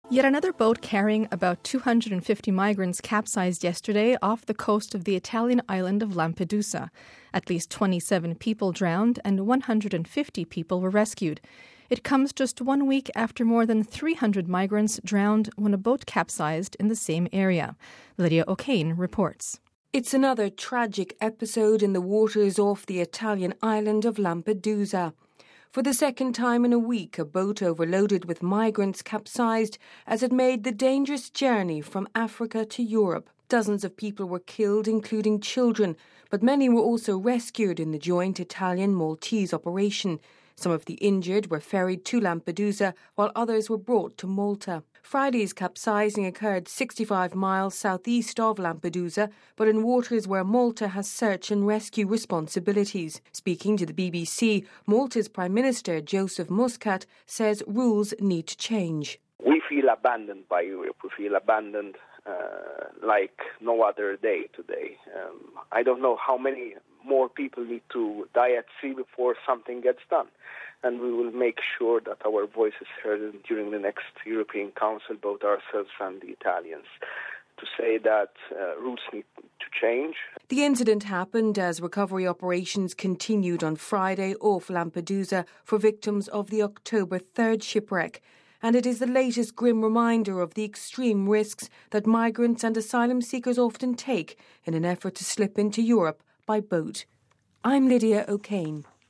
Yet another boat carrying about 250 migrants capsized yesterday off the coast of the Italian island of Lampedusa. At least 27 people drowned and 150 people were rescued. It comes just 1 week after more than 300 migrants drowned when a boat capsized in the same area. Lydia O'Kane reports. It's another tragic episode in the waters off the Italian island of Lampedusa. For the second time in a week, a boat overloaded with migrants capsized as it made the dangerous journey from Africa to Europe. Dozens of people were killed, including children, but many were also rescued in the joint Italian-Maltese operation. Some of the injured were ferried to Lampedusa, while others were brought to Malta. Friday's capsizing occurred 65 miles southeast of Lampedusa, but in waters where Malta has search and rescue responsibilities. Speaking to the BBC, Malta's Prime Minister Joseph Muscat says rules need to change. We feel abandoned by Europe. We feel abandoned like no other day today. I don't know how many more people need to die at sea before something gets done. And we will make sure that our voice is heard during the next European Council, both ourselves and the Italians, to say that rules need to change. The incident happened as recovery operations continued on Friday off Lampedusa for victims of the October 3rd shipwreck. And it is the latest grim reminder of the extreme risks that migrants and asylum seekers often take in an effort to slip into Europe by boat. I'm Lydia O'Kane.